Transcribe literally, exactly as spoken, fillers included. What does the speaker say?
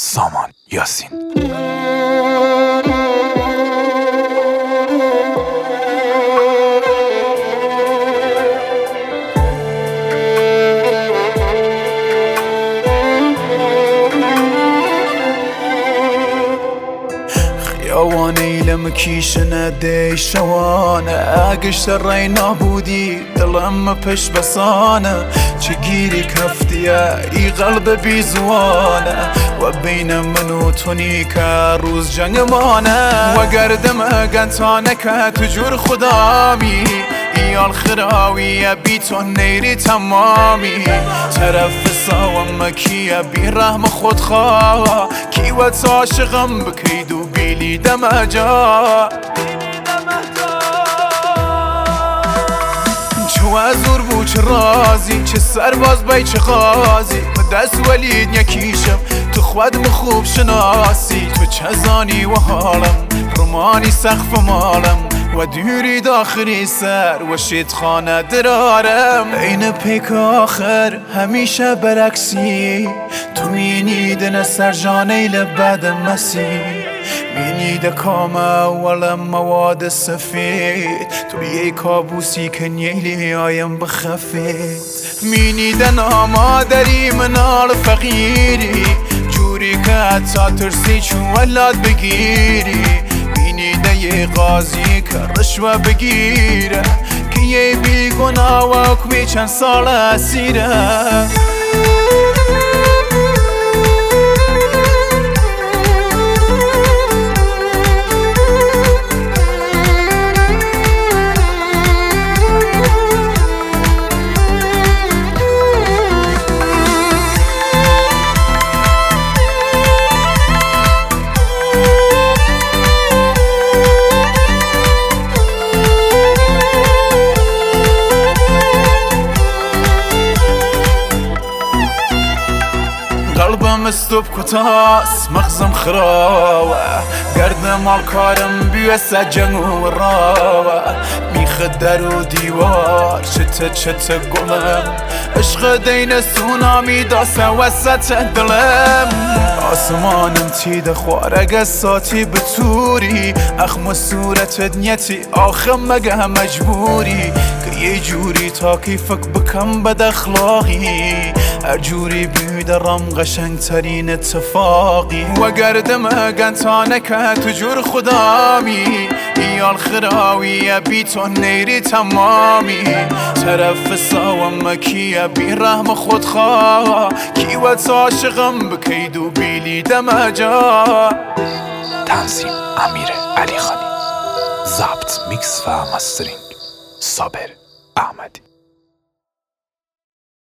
سامان یاسین. خیاوانه ایلم کیشنه دی شوانه اگشت رای نابودی دلم پش بسانه چه گیری کفتیه ای قلب بیزوانه و بین من و تونی که روز جنگ مانه و گردم اگنتانه که تجور خدامی ایال خراویه بی تو نیری تمامی طرف ساوم کیه بی رحم خود خواه کی و عاشقم بکید و بیلی دم جا چو ازور بو چه رازی چه سرباز بای چه غازی و دست ولید یکیشم تو خودم خوب شناسی تو چه زانی و حالم رومانی سقف مالم و دوری داخلی سر و شید خانه درارم این پیک آخر همیشه برعکسی تو مینید نسر جانه لبد مسی مینید کام اولم مواد سفید تو یه کابوسی که نیلی آیم بخفید مینید نامادری منال فقیری جوری که حتی ترسی چون ولاد بگیری مینیده یه قاضی که رشوه بگیره که یه بیگناه و حکمی چند سال اسیره قلبم استوب کتاس مغزم خراوه گردم آل کارم بیوسه جنگ و راوه میخد در و دیوار چته چته گلم عشق دین سونامی داسه وسط دلم آسمانم تیده خوارگ ساتی بطوری اخم صورت نیتی آخم مگه مجبوری که یه جوری تا کیفک بکم بد اخلاقی هر جوری بیدرم قشنگ ترین اتفاقی و گردم اگنتانه که تجور خدامی ایال خراویه بی تو نیری تمامی طرف ساوم کیه بی رحم خود خواه کی و عاشقم بکید و بیلی دم جا. تنظیم امیر علی خانی، ضبط میکس و مسترینگ صابر احمدی.